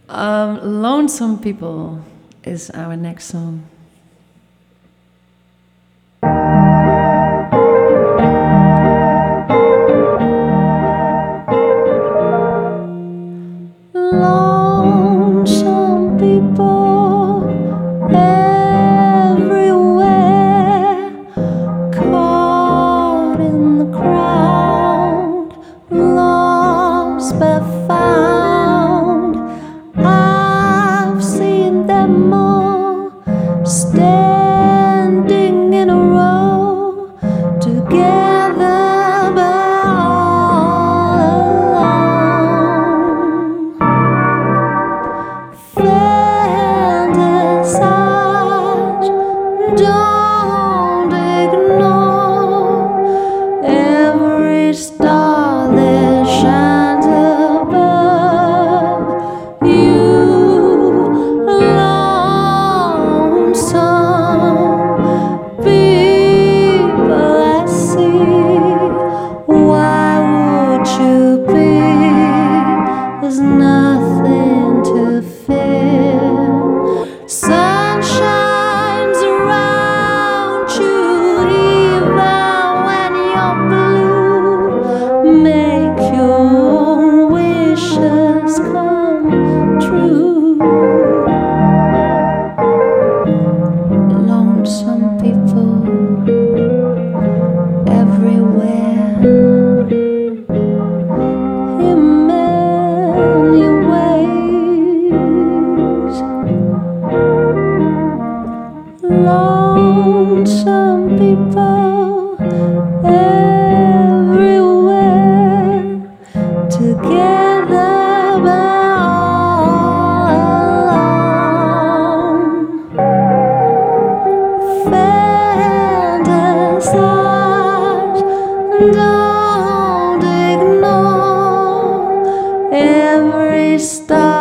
Lonesome People is our next song. Lonesome people everywhere, caught in the crowd, lost but found. I've seen them all standing in a row together, but all alone. Fantasize, don't ignore every star that shines above you. Lonesome people I see, why would you be? There's nothing to fear. Sun shines around you even when you're blue. Make your wishes come true. Lonesome people everywhere, in many ways. Lonesome people everywhere, together but all alone. Fantasize, don't ignore every star